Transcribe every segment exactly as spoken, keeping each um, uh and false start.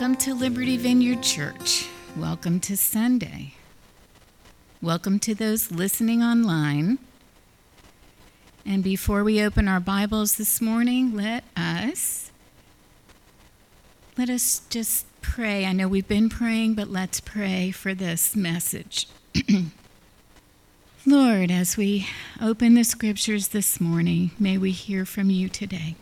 Welcome to Liberty Vineyard Church. Welcome to Sunday. Welcome to those listening online. And before we open our Bibles this morning, let us let us just pray. I know we've been praying, but let's pray for this message. Lord, as we open the scriptures this morning, may we hear from you today.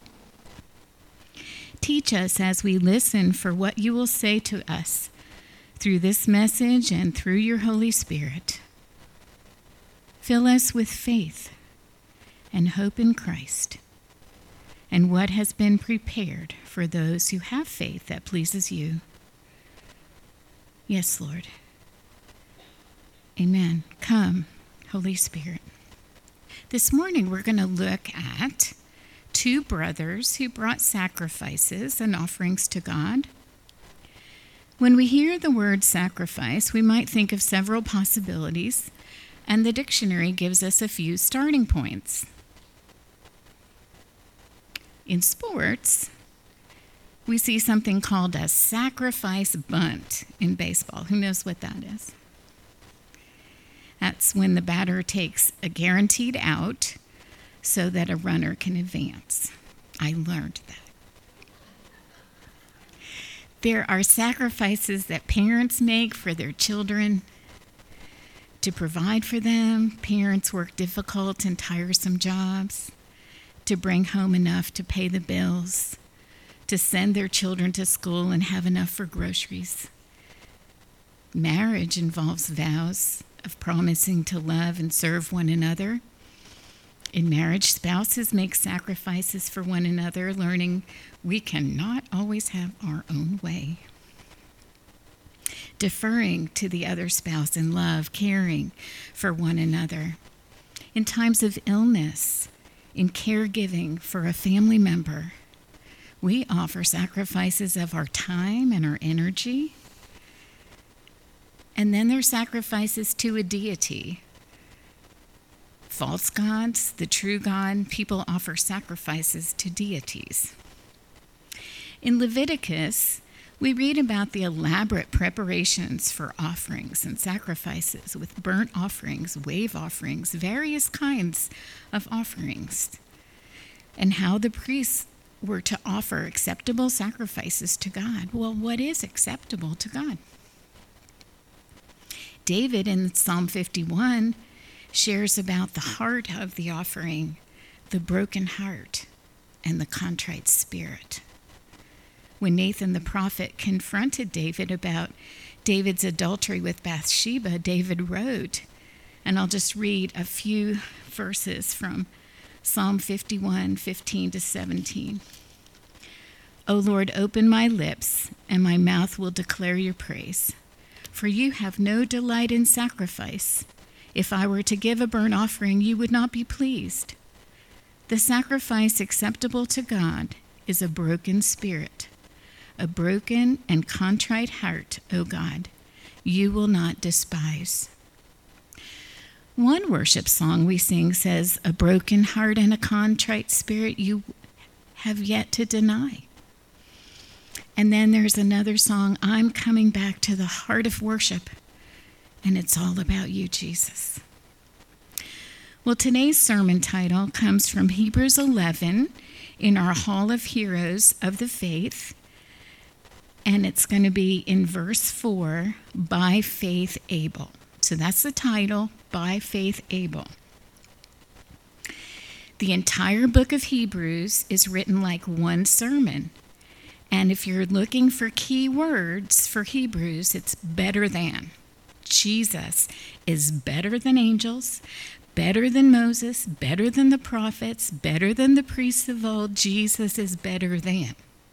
Teach us as we listen for what you will say to us through this message and through your Holy Spirit. Fill us with faith and hope in Christ and what has been prepared for those who have faith that pleases you. Yes, Lord. Amen. Come, Holy Spirit. This morning we're going to look at two brothers who brought sacrifices and offerings to God. When we hear the word sacrifice, we might think of several possibilities, and the dictionary gives us a few starting points. In sports, we see something called a sacrifice bunt in baseball. Who knows what that is? That's when the batter takes a guaranteed out so that a runner can advance. I learned that. There are sacrifices that parents make for their children to provide for them. Parents work difficult and tiresome jobs to bring home enough to pay the bills, to send their children to school and have enough for groceries. Marriage involves vows of promising to love and serve one another. In marriage, spouses make sacrifices for one another, learning we cannot always have our own way. Deferring to the other spouse in love, caring for one another. In times of illness, in caregiving for a family member, we offer sacrifices of our time and our energy. And then there's sacrifices to a deity. False gods, the true God, people offer sacrifices to deities. In Leviticus, we read about the elaborate preparations for offerings and sacrifices with burnt offerings, wave offerings, various kinds of offerings, and how the priests were to offer acceptable sacrifices to God. Well, what is acceptable to God? David in Psalm fifty-one shares about the heart of the offering, the broken heart, and the contrite spirit. When Nathan the prophet confronted David about David's adultery with Bathsheba, David wrote, and I'll just read a few verses from Psalm fifty-one, fifteen to seventeen. O Lord, open my lips, and my mouth will declare your praise. For you have no delight in sacrifice. If I were to give a burnt offering, you would not be pleased. The sacrifice acceptable to God is a broken spirit, a broken and contrite heart, O God, you will not despise. One worship song we sing says, a broken heart and a contrite spirit you have yet to deny. And then there's another song, I'm coming back to the heart of worship. And it's all about you, Jesus. Well, today's sermon title comes from Hebrews eleven in our Hall of Heroes of the Faith. And it's going to be in verse four, By Faith Abel. So that's the title, By Faith Abel. The entire book of Hebrews is written like one sermon. And if you're looking for key words for Hebrews, it's better than. Jesus is better than angels, better than Moses, better than the prophets, better than the priests of old. Jesus is better than.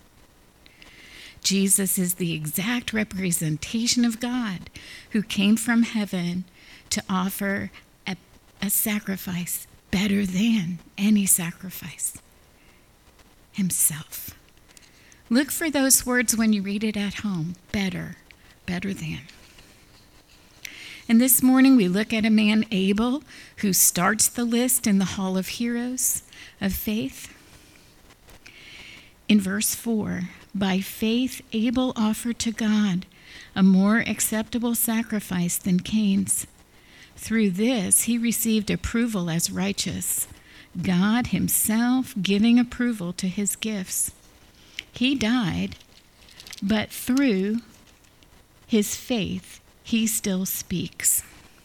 Jesus is the exact representation of God who came from heaven to offer a, a sacrifice better than any sacrifice. Himself. Look for those words when you read it at home. Better, better than. And this morning we look at a man, Abel, who starts the list in the Hall of Heroes of Faith. In verse four, By faith, Abel offered to God a more acceptable sacrifice than Cain's. Through this, he received approval as righteous, God himself giving approval to his gifts. He died, but through his faith, he still speaks.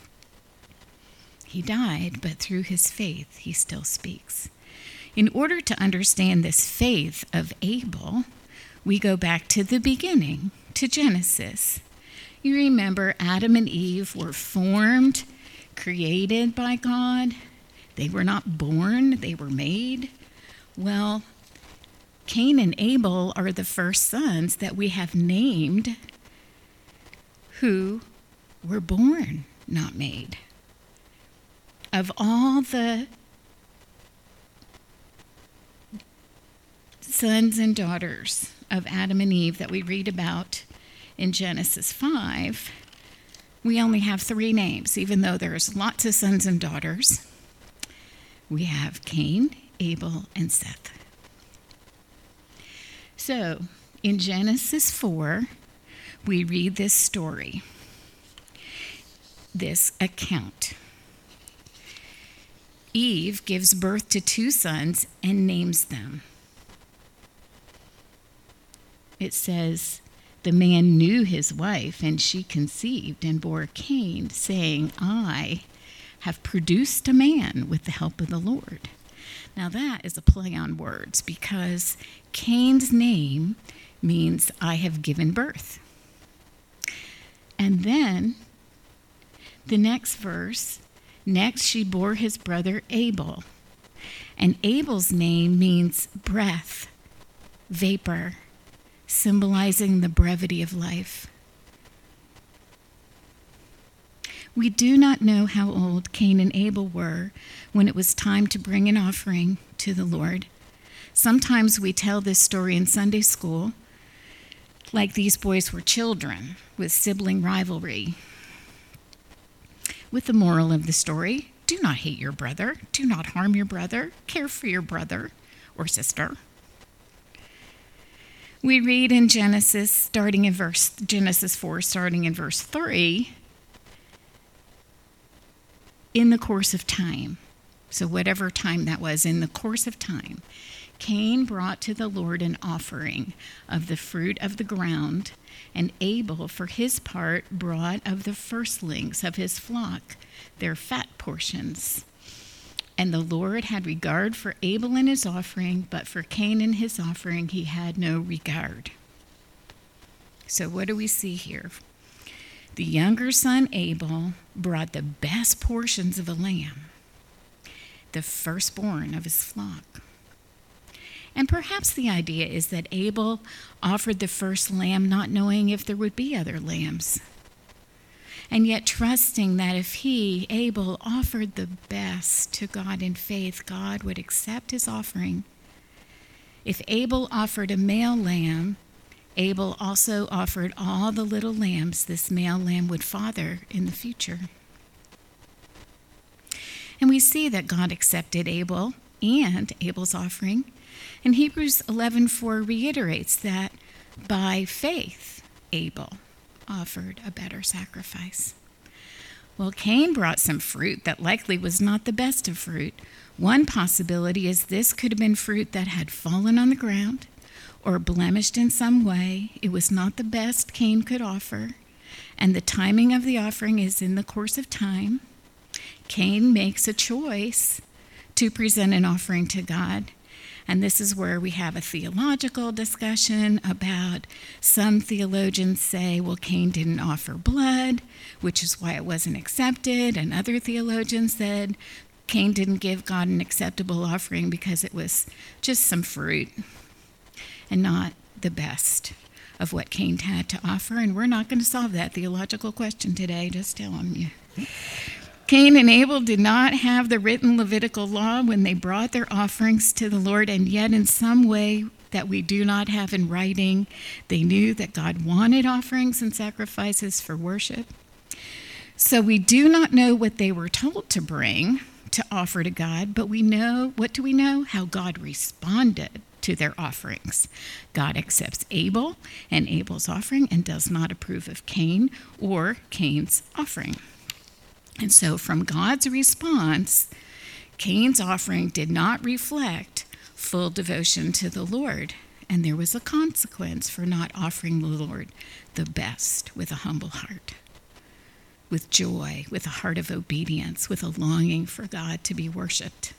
He died, but through his faith, he still speaks. In order to understand this faith of Abel, we go back to the beginning, to Genesis. You remember Adam and Eve were formed, created by God. They were not born, they were made. Well, Cain and Abel are the first sons that we have named who were born, not made. Of all the sons and daughters of Adam and Eve that we read about in Genesis five, we only have three names, even though there's lots of sons and daughters. We have Cain, Abel, and Seth. So, in Genesis four, we read this story, this account. Eve gives birth to two sons and names them. It says, the man knew his wife, and she conceived and bore Cain, saying, I have produced a man with the help of the Lord. Now that is a play on words, because Cain's name means I have given birth. And then the next verse, next she bore his brother Abel. And Abel's name means breath, vapor, symbolizing the brevity of life. We do not know how old Cain and Abel were when it was time to bring an offering to the Lord. Sometimes we tell this story in Sunday school like these boys were children with sibling rivalry. With the moral of the story, do not hate your brother, do not harm your brother, care for your brother or sister. We read in Genesis, starting in verse Genesis four, starting in verse three, in the course of time, so whatever time that was, in the course of time, Cain brought to the Lord an offering of the fruit of the ground, and Abel, for his part, brought of the firstlings of his flock, their fat portions. And the Lord had regard for Abel and his offering, but for Cain and his offering he had no regard. So what do we see here? The younger son, Abel, brought the best portions of a lamb, the firstborn of his flock. And perhaps the idea is that Abel offered the first lamb not knowing if there would be other lambs, and yet trusting that if he, Abel, offered the best to God in faith, God would accept his offering. If Abel offered a male lamb, Abel also offered all the little lambs this male lamb would father in the future. And we see that God accepted Abel and Abel's offering. And Hebrews eleven four reiterates that by faith, Abel offered a better sacrifice. Well, Cain brought some fruit that likely was not the best of fruit. One possibility is this could have been fruit that had fallen on the ground or blemished in some way. It was not the best Cain could offer, and the timing of the offering is in the course of time. Cain makes a choice to present an offering to God. And this is where we have a theological discussion about, some theologians say, well, Cain didn't offer blood, which is why it wasn't accepted. And other theologians said Cain didn't give God an acceptable offering because it was just some fruit and not the best of what Cain had to offer. And we're not going to solve that theological question today, just telling you. Cain and Abel did not have the written Levitical law when they brought their offerings to the Lord, and yet in some way that we do not have in writing, they knew that God wanted offerings and sacrifices for worship. So we do not know what they were told to bring to offer to God, but we know, what do we know? How God responded to their offerings. God accepts Abel and Abel's offering and does not approve of Cain or Cain's offering. And so from God's response, Cain's offering did not reflect full devotion to the Lord, and there was a consequence for not offering the Lord the best with a humble heart, with joy, with a heart of obedience, with a longing for God to be worshiped.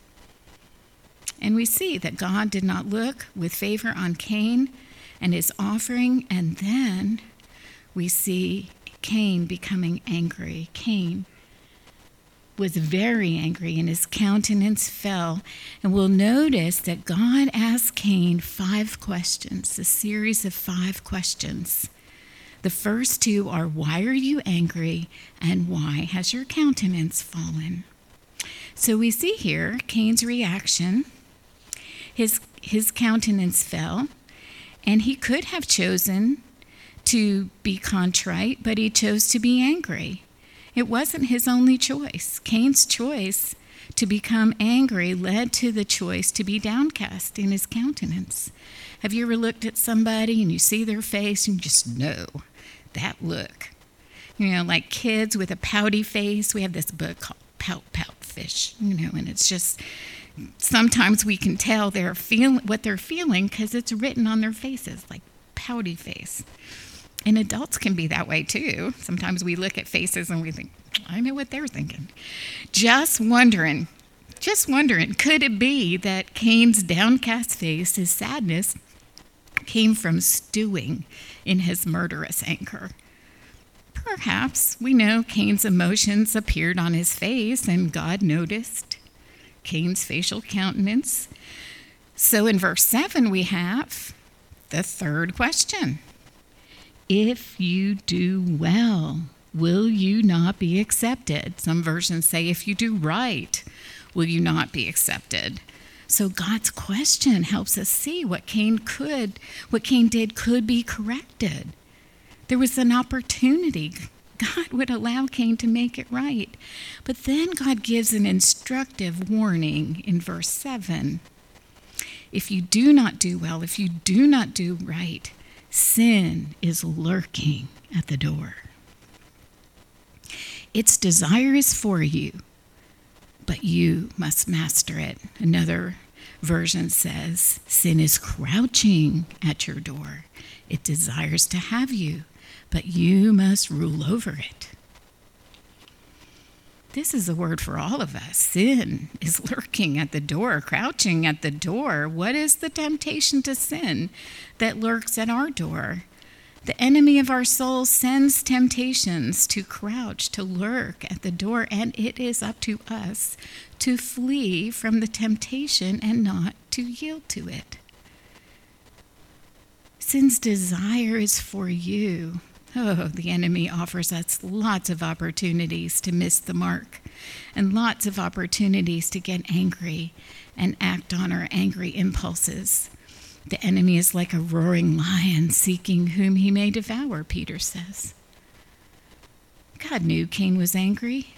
And we see that God did not look with favor on Cain and his offering, and then we see Cain becoming angry. Cain was very angry, and his countenance fell. And we'll notice that God asked Cain five questions, a series of five questions. The first two are, why are you angry, and why has your countenance fallen? So we see here Cain's reaction. His, his countenance fell, and he could have chosen to be contrite, but he chose to be angry. It wasn't his only choice. Cain's choice to become angry led to the choice to be downcast in his countenance. Have you ever looked at somebody and you see their face and you just know that look? You know, like kids with a pouty face. We have this book called Pout Pout Fish, you know, and it's just, sometimes we can tell they're feel, what they're feeling because it's written on their faces, like pouty face. And adults can be that way too. Sometimes we look at faces and we think, I know what they're thinking. Just wondering, just wondering, could it be that Cain's downcast face, his sadness, came from stewing in his murderous anger? Perhaps. We know Cain's emotions appeared on his face, and God noticed Cain's facial countenance. So in verse seven, we have the third question. If you do well, will you not be accepted? Some versions say, if you do right, will you not be accepted? So God's question helps us see what Cain could, what Cain did could be corrected. There was an opportunity. God would allow Cain to make it right. But then God gives an instructive warning in verse seven. If you do not do well, if you do not do right, sin is lurking at the door. Its desire is for you, but you must master it. Another version says, sin is crouching at your door. It desires to have you, but you must rule over it. This is a word for all of us. Sin is lurking at the door, crouching at the door. What is the temptation to sin that lurks at our door? The enemy of our souls sends temptations to crouch, to lurk at the door, and it is up to us to flee from the temptation and not to yield to it. Sin's desire is for you. Oh, the enemy offers us lots of opportunities to miss the mark and lots of opportunities to get angry and act on our angry impulses. The enemy is like a roaring lion seeking whom he may devour, Peter says. God knew Cain was angry.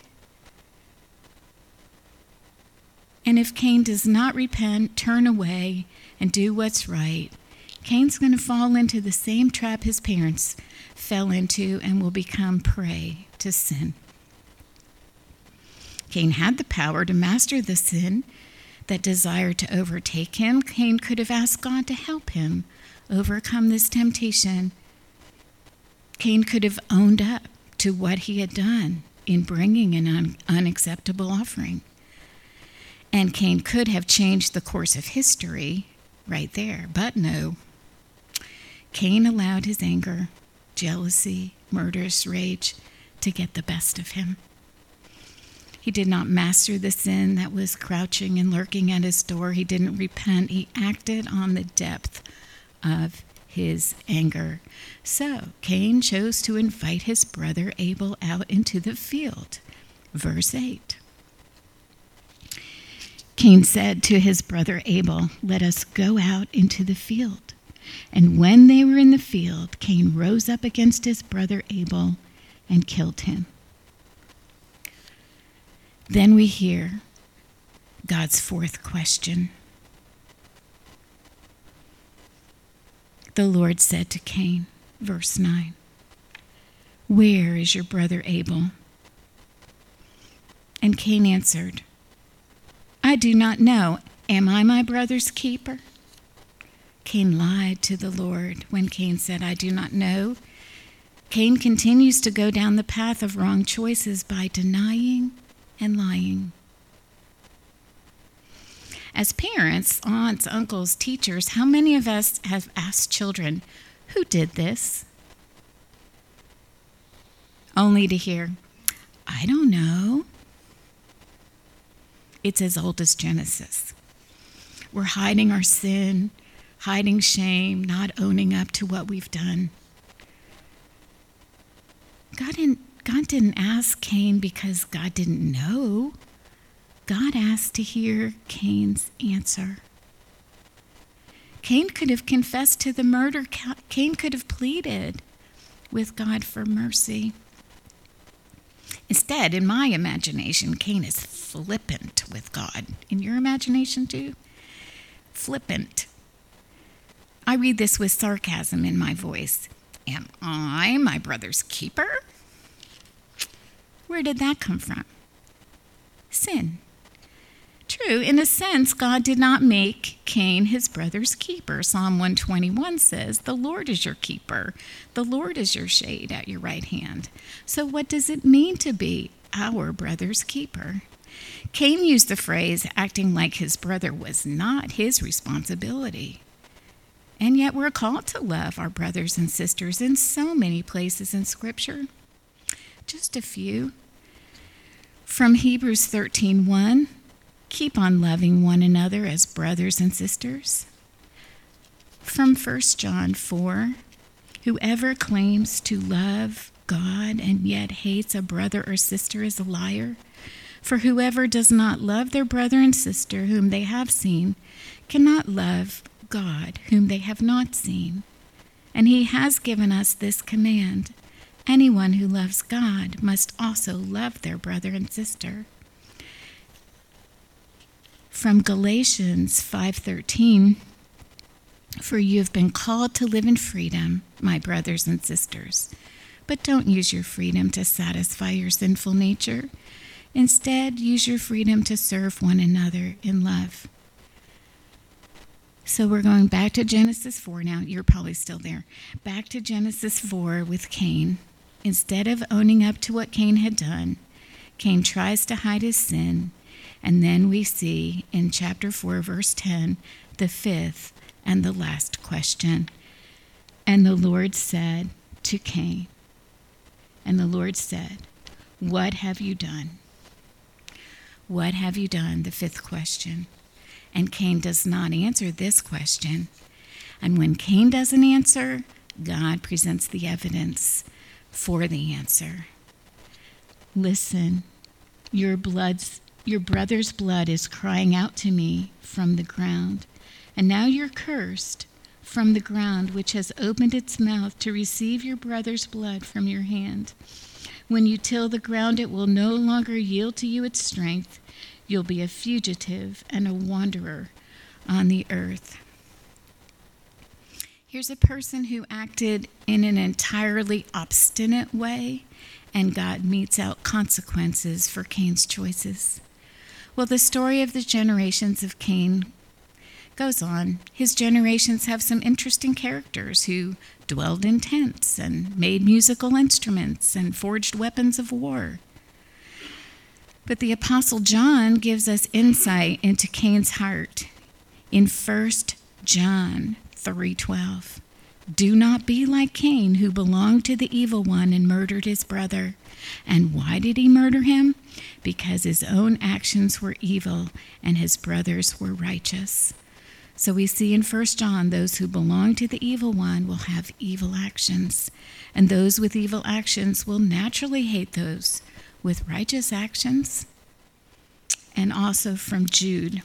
And if Cain does not repent, turn away, and do what's right, Cain's going to fall into the same trap his parents fell into and will become prey to sin. Cain had the power to master the sin that desired to overtake him. Cain could have asked God to help him overcome this temptation. Cain could have owned up to what he had done in bringing an un- unacceptable offering. And Cain could have changed the course of history right there, but no. Cain allowed his anger, jealousy, murderous rage to get the best of him. He did not master the sin that was crouching and lurking at his door. He didn't repent. He acted on the depth of his anger. So Cain chose to invite his brother Abel out into the field. Verse eight. Cain said to his brother Abel, "Let us go out into the field." And when they were in the field, Cain rose up against his brother Abel and killed him. Then we hear God's fourth question. The Lord said to Cain, verse nine, "Where is your brother Abel?" And Cain answered, "I do not know. Am I my brother's keeper?" Cain lied to the Lord when Cain said, "I do not know." Cain continues to go down the path of wrong choices by denying and lying. As parents, aunts, uncles, teachers, how many of us have asked children, "Who did this?" Only to hear, "I don't know." It's as old as Genesis. We're hiding our sin, hiding shame, not owning up to what we've done. God didn't, God didn't ask Cain because God didn't know. God asked to hear Cain's answer. Cain could have confessed to the murder. Cain could have pleaded with God for mercy. Instead, in my imagination, Cain is flippant with God. In your imagination too? Flippant. I read this with sarcasm in my voice. Am I my brother's keeper? Where did that come from? Sin. True, in a sense, God did not make Cain his brother's keeper. Psalm one twenty-one says, "The Lord is your keeper. The Lord is your shade at your right hand." So what does it mean to be our brother's keeper? Cain used the phrase acting like his brother was not his responsibility. And yet we're called to love our brothers and sisters in so many places in Scripture. Just a few. From Hebrews thirteen one, keep on loving one another as brothers and sisters. From First John four, whoever claims to love God and yet hates a brother or sister is a liar. For whoever does not love their brother and sister whom they have seen cannot love God whom they have not seen. And he has given us this command: anyone who loves God must also love their brother and sister. From Galatians five thirteen, for you have been called to live in freedom, my brothers and sisters. But don't use your freedom to satisfy your sinful nature. Instead, use your freedom to serve one another in love. So we're going back to Genesis four now. You're probably still there. Back to Genesis four with Cain. Instead of owning up to what Cain had done, Cain tries to hide his sin. And then we see in chapter four, verse ten, the fifth and the last question. And the Lord said to Cain, and the Lord said, "What have you done?" What have you done? The fifth question. And Cain does not answer this question. And when Cain doesn't answer, God presents the evidence for the answer. Listen, your blood's, your brother's blood is crying out to me from the ground. And now you're cursed from the ground, which has opened its mouth to receive your brother's blood from your hand. When you till the ground, it will no longer yield to you its strength. You'll be a fugitive and a wanderer on the earth. Here's a person who acted in an entirely obstinate way, and God metes out consequences for Cain's choices. Well, the story of the generations of Cain goes on. His generations have some interesting characters who dwelled in tents and made musical instruments and forged weapons of war. But the Apostle John gives us insight into Cain's heart in First John three twelve. Do not be like Cain, who belonged to the evil one and murdered his brother. And why did he murder him? Because his own actions were evil and his brothers were righteous. So we see in First John, those who belong to the evil one will have evil actions, and those with evil actions will naturally hate those with righteous actions. And also from Jude.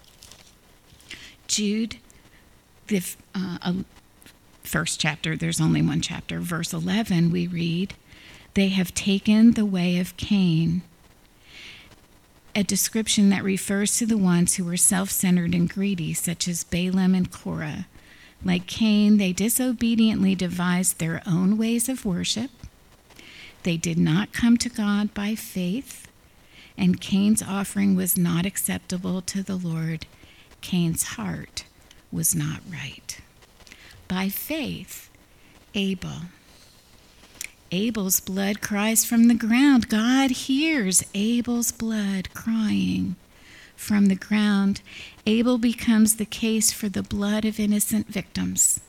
Jude, the uh, uh, first chapter, there's only one chapter, verse eleven, we read, they have taken the way of Cain, a description that refers to the ones who were self-centered and greedy, such as Balaam and Korah, Like Cain, they disobediently devised their own ways of worship. They did not come to God by faith, and Cain's offering was not acceptable to the Lord. Cain's heart was not right. By faith, Abel. Abel's blood cries from the ground. God hears Abel's blood crying from the ground. Abel becomes the case for the blood of innocent victims.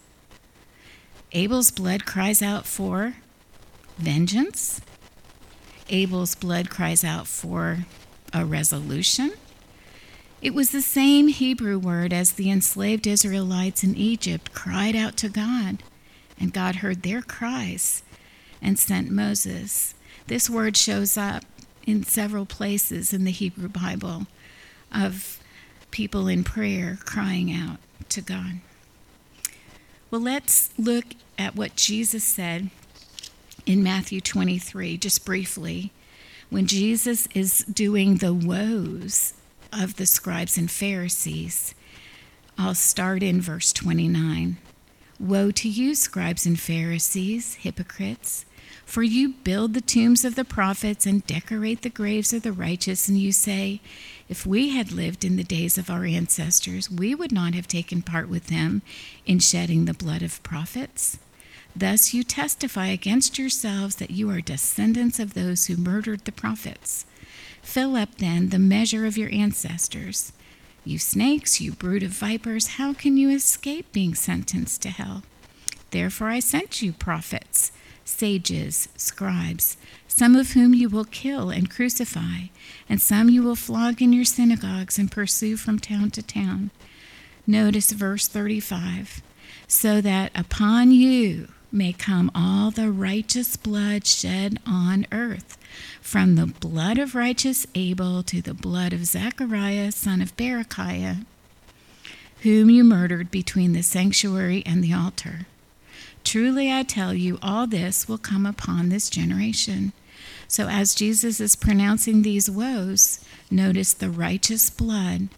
Abel's blood cries out for vengeance. Abel's blood cries out for a resolution. It was the same Hebrew word as the enslaved Israelites in Egypt cried out to God, and God heard their cries and sent Moses. This word shows up in several places in the Hebrew Bible of people in prayer crying out to God. Well, let's look at what Jesus said in Matthew twenty-three, just briefly, when Jesus is doing the woes of the scribes and Pharisees. I'll start in verse twenty-nine. Woe to you, scribes and Pharisees, hypocrites, for you build the tombs of the prophets and decorate the graves of the righteous, and you say, if we had lived in the days of our ancestors, we would not have taken part with them in shedding the blood of prophets. Thus you testify against yourselves that you are descendants of those who murdered the prophets. Fill up then the measure of your ancestors. You snakes, you brood of vipers, how can you escape being sentenced to hell? Therefore I sent you prophets, sages, scribes, some of whom you will kill and crucify, and some you will flog in your synagogues and pursue from town to town. Notice verse thirty-five. So that upon you may come all the righteous blood shed on earth, from the blood of righteous Abel to the blood of Zechariah, son of Berechiah, whom you murdered between the sanctuary and the altar. Truly I tell you, all this will come upon this generation. So as Jesus is pronouncing these woes, notice the righteous blood,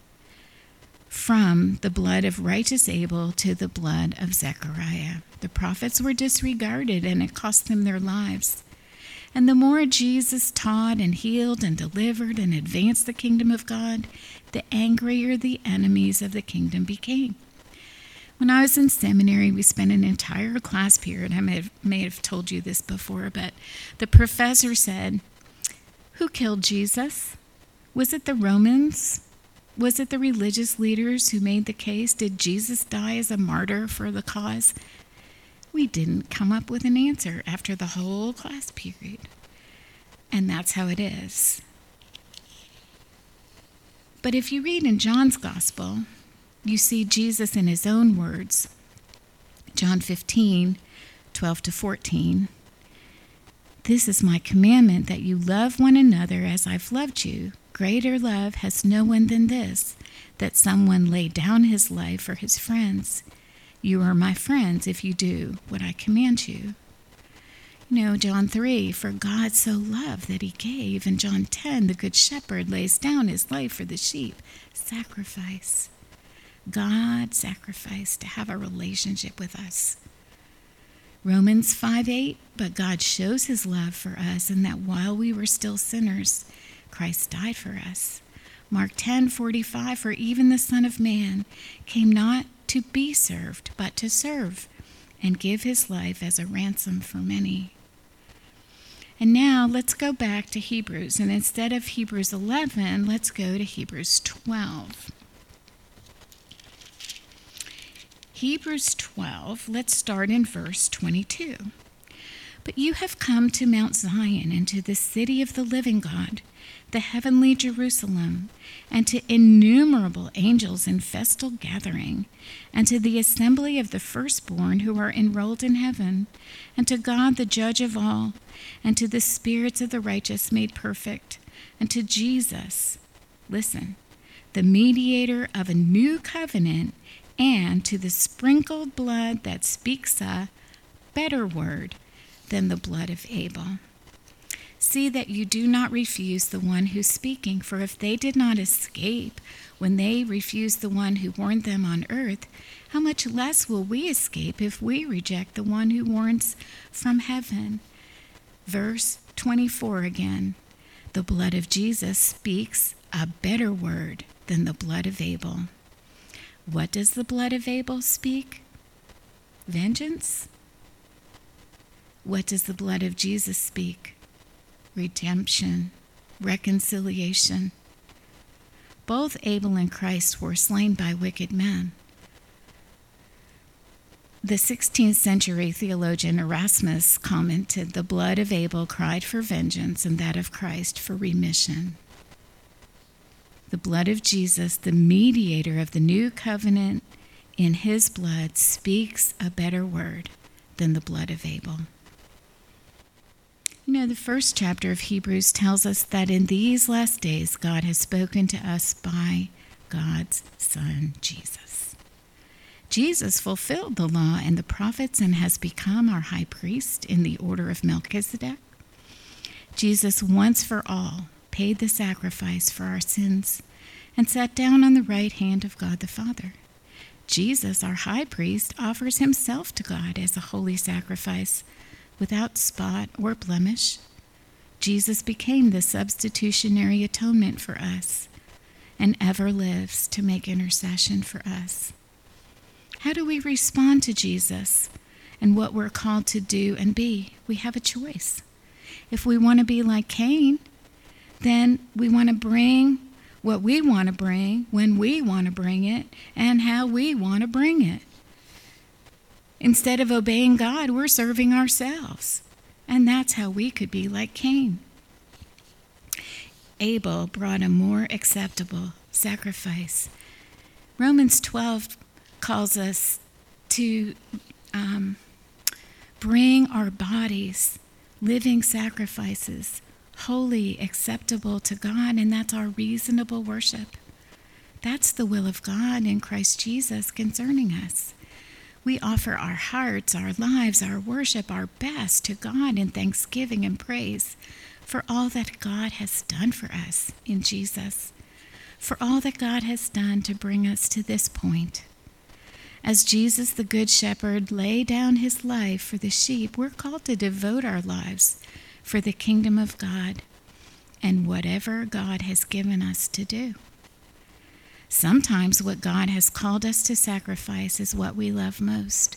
from the blood of righteous Abel to the blood of Zechariah. The prophets were disregarded, and it cost them their lives. And the more Jesus taught and healed and delivered and advanced the kingdom of God, the angrier the enemies of the kingdom became. When I was in seminary, we spent an entire class period, I may have, may have told you this before, but the professor said, who killed Jesus? Was it the Romans? Was it the religious leaders who made the case? Did Jesus die as a martyr for the cause? We didn't come up with an answer after the whole class period. And that's how it is. But if you read in John's Gospel, you see Jesus in his own words. John fifteen, twelve to fourteen. This is my commandment, that you love one another as I've loved you. Greater love has no one than this, that someone lay down his life for his friends. You are my friends if you do what I command you. You know, John three, for God so loved that he gave. And John ten, the good shepherd lays down his life for the sheep. Sacrifice. God sacrificed to have a relationship with us. Romans five eight, but God shows his love for us in that while we were still sinners, Christ died for us. Mark ten forty-five, for even the Son of Man came not to be served, but to serve, and give his life as a ransom for many. And now let's go back to Hebrews, and instead of Hebrews eleven, let's go to Hebrews twelve. Hebrews twelve, let's start in verse twenty-two. But you have come to Mount Zion, and to the city of the living God, the heavenly Jerusalem, and to innumerable angels in festal gathering, and to the assembly of the firstborn who are enrolled in heaven, and to God the judge of all, and to the spirits of the righteous made perfect, and to Jesus, listen, the mediator of a new covenant, and to the sprinkled blood that speaks a better word than the blood of Abel. See that you do not refuse the one who's speaking, for if they did not escape when they refused the one who warned them on earth, how much less will we escape if we reject the one who warns from heaven? Verse twenty-four again. The blood of Jesus speaks a better word than the blood of Abel. What does the blood of Abel speak? Vengeance? What does the blood of Jesus speak? Redemption, reconciliation. Both Abel and Christ were slain by wicked men. The sixteenth century theologian Erasmus commented, the blood of Abel cried for vengeance and that of Christ for remission. The blood of Jesus, the mediator of the new covenant, in his blood speaks a better word than the blood of Abel. You know, the first chapter of Hebrews tells us that in these last days, God has spoken to us by God's Son, Jesus. Jesus fulfilled the law and the prophets and has become our high priest in the order of Melchizedek. Jesus once for all paid the sacrifice for our sins and sat down on the right hand of God the Father. Jesus, our high priest, offers himself to God as a holy sacrifice without spot or blemish. Jesus became the substitutionary atonement for us and ever lives to make intercession for us. How do we respond to Jesus and what we're called to do and be? We have a choice. If we want to be like Cain, then we want to bring what we want to bring, when we want to bring it, and how we want to bring it. Instead of obeying God, we're serving ourselves. And that's how we could be like Cain. Abel brought a more acceptable sacrifice. Romans twelve calls us to um, bring our bodies, living sacrifices, holy, acceptable to God, and that's our reasonable worship. That's the will of God in Christ Jesus concerning us. We offer our hearts, our lives, our worship, our best to God in thanksgiving and praise for all that God has done for us in Jesus, for all that God has done to bring us to this point. As Jesus, the Good Shepherd, laid down his life for the sheep, we're called to devote our lives for the kingdom of God and whatever God has given us to do. Sometimes what God has called us to sacrifice is what we love most.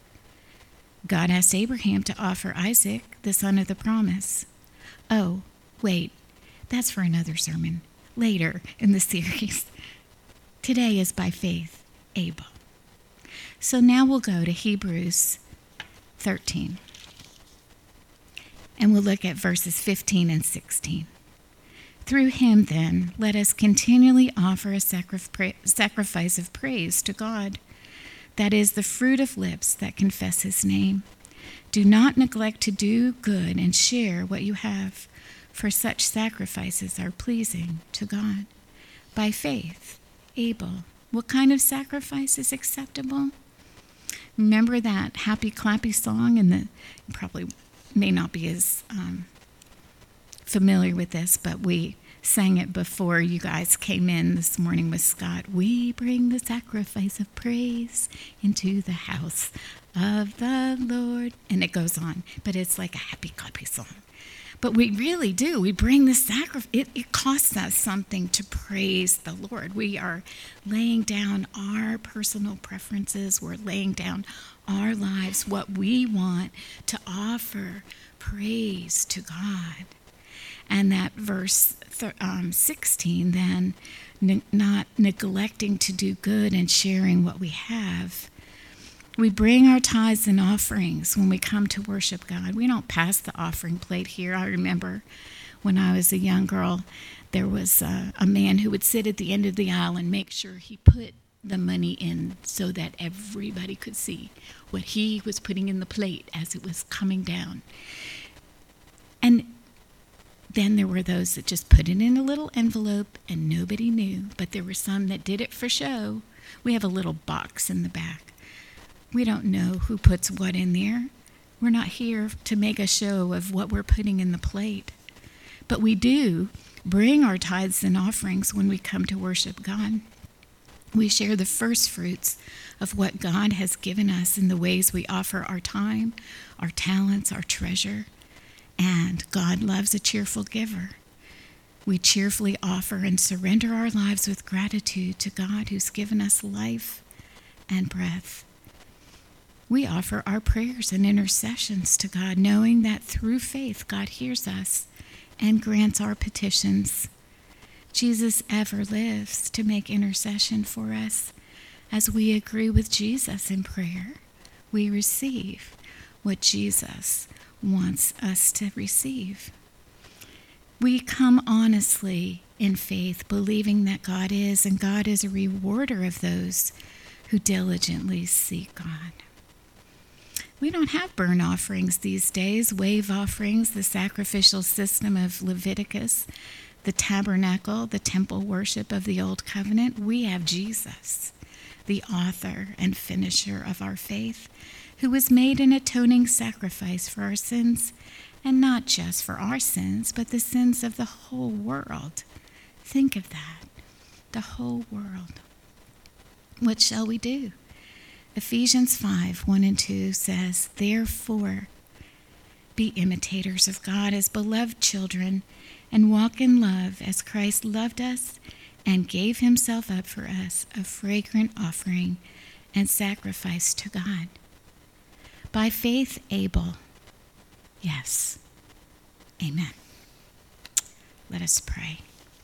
God asked Abraham to offer Isaac, the son of the promise. Oh, wait, that's for another sermon, later in the series. Today is by faith, Abel. So now we'll go to Hebrews thirteen. And we'll look at verses fifteen and sixteen. Through him, then, let us continually offer a sacrifice of praise to God. That is the fruit of lips that confess his name. Do not neglect to do good and share what you have, for such sacrifices are pleasing to God. By faith, Abel. What kind of sacrifice is acceptable? Remember that happy clappy song? And the you probably may not be as um, familiar with this, but we sang it before you guys came in this morning with Scott. We bring the sacrifice of praise into the house of the Lord. And it goes on, but it's like a happy clappy song. But we really do. We bring the sacrifice. It, it costs us something to praise the Lord. We are laying down our personal preferences. We're laying down our lives, what we want to offer praise to God. And that verse um, sixteen, then, ne- not neglecting to do good and sharing what we have. We bring our tithes and offerings when we come to worship God. We don't pass the offering plate here. I remember when I was a young girl, there was a, a man who would sit at the end of the aisle and make sure he put the money in so that everybody could see what he was putting in the plate as it was coming down. And then there were those that just put it in a little envelope and nobody knew, but there were some that did it for show. We have a little box in the back. We don't know who puts what in there. We're not here to make a show of what we're putting in the plate. But we do bring our tithes and offerings when we come to worship God. We share the first fruits of what God has given us in the ways we offer our time, our talents, our treasure. And God loves a cheerful giver. We cheerfully offer and surrender our lives with gratitude to God who's given us life and breath. We offer our prayers and intercessions to God, knowing that through faith God hears us and grants our petitions. Jesus ever lives to make intercession for us. As we agree with Jesus in prayer, we receive what Jesus wants us to receive. We come honestly in faith, believing that God is, and God is a rewarder of those who diligently seek God. We don't have burnt offerings these days, wave offerings, the sacrificial system of Leviticus, the tabernacle, the temple worship of the Old Covenant. We have Jesus, the author and finisher of our faith, who was made an atoning sacrifice for our sins, and not just for our sins, but the sins of the whole world. Think of that, the whole world. What shall we do? Ephesians five, one and two says, "Therefore, be imitators of God as beloved children, and walk in love as Christ loved us and gave himself up for us, a fragrant offering and sacrifice to God." By faith, Abel. Yes. Amen. Let us pray.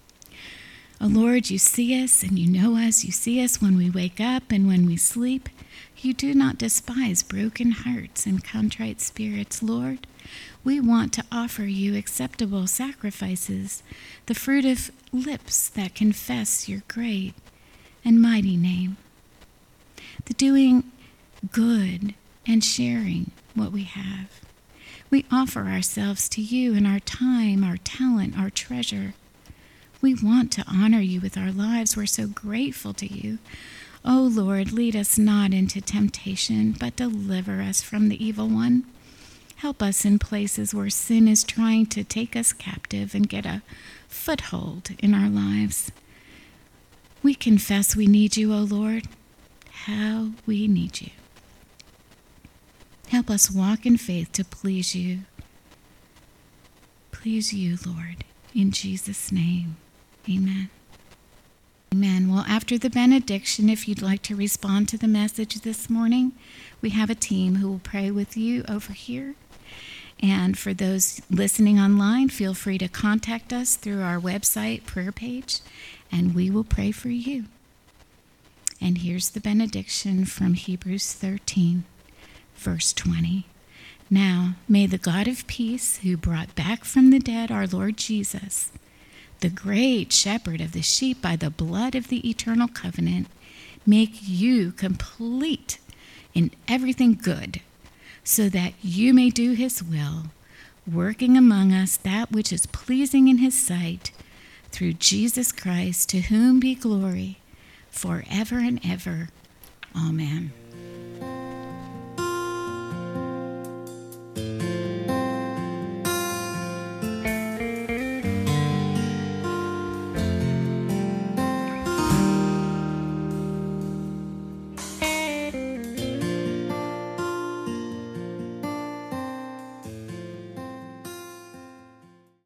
Oh Lord, you see us and you know us. You see us when we wake up and when we sleep. You do not despise broken hearts and contrite spirits, Lord. We want to offer you acceptable sacrifices, the fruit of lips that confess your great and mighty name, the doing good and sharing what we have. We offer ourselves to you in our time, our talent, our treasure. We want to honor you with our lives. We're so grateful to you. Oh Lord, lead us not into temptation, but deliver us from the evil one. Help us in places where sin is trying to take us captive and get a foothold in our lives. We confess we need you, O Lord. How we need you. Help us walk in faith to please you. Please you, Lord, in Jesus' name. Amen. Amen. Well, after the benediction, if you'd like to respond to the message this morning, we have a team who will pray with you over here. And for those listening online, feel free to contact us through our website prayer page, and we will pray for you. And here's the benediction from Hebrews thirteen, verse twenty. Now, may the God of peace, who brought back from the dead our Lord Jesus, the great shepherd of the sheep by the blood of the eternal covenant, make you complete in everything good, so that you may do his will, working among us that which is pleasing in his sight, through Jesus Christ, to whom be glory forever and ever. Amen.